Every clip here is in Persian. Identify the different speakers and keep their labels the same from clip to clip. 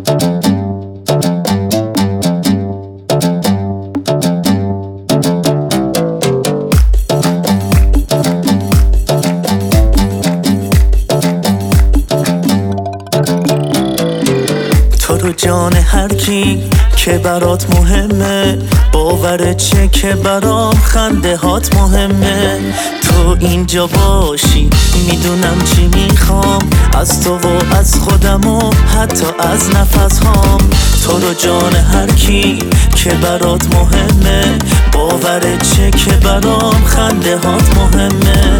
Speaker 1: تو جان هر کی که برات مهمه، باورت چه که برام خنده هات مهمه. تو اینجا باشی میدونم چی میخوام، از تو و از خودم و حتی از نفس هام. تو رو جان هر کی که برات مهمه، باورت چه که برام خنده هات مهمه.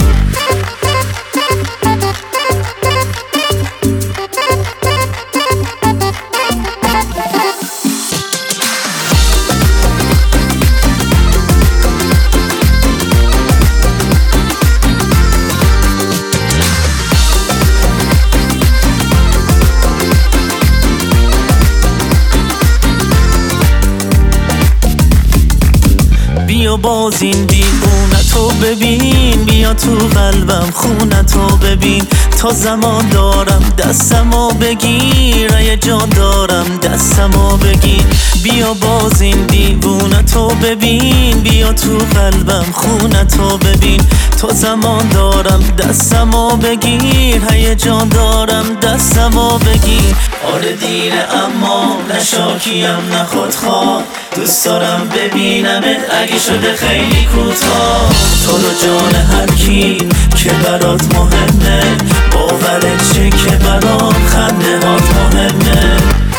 Speaker 1: بیا باز این دیوونتو ببین، بیا تو قلبم خونتو ببین. تا زمان دارم دستمو بگیر، ای جان دارم دستمو بگیر. بیا باز این دیوونتو ببین، بیا تو قلبم خونتو ببین. تا زمان دارم دستمو بگیر، ای جان دارم دستمو بگیر. آره دیره اما نشاکیم نه خودخواه، دوست دارم ببینمت اگه شده خیلی کوتاه. تو رو جان هر کی که برات مهمه، باورت چه که برام خنده هات مهمه.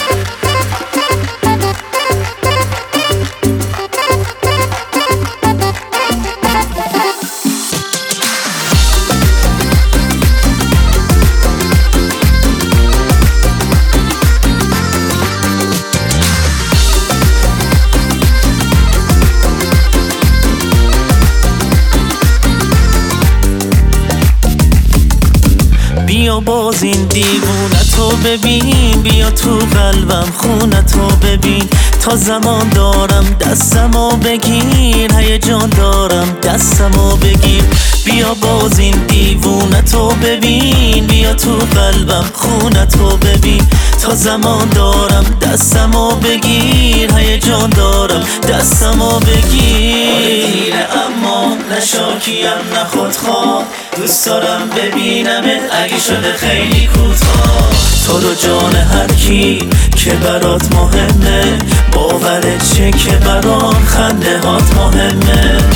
Speaker 1: بیا باز این دیوونتو ببین، بیا تو قلبم خونتو ببین. تا زمان دارم دستمو بگیر، هیجان دارم دستمو بگیر. بیا باز این دیوونتو ببین، بیا تو قلبم خونتو ببین. تا زمان دارم دستمو بگیر، هیجان دارم دستمو بگیر. اما نشاکیم نه خودخواه، دوست دارم ببینمت اگه شده خیلی کوتاه. تو رو جان هر کی که برات مهمه، باورت چه که برام خنده هات مهمه.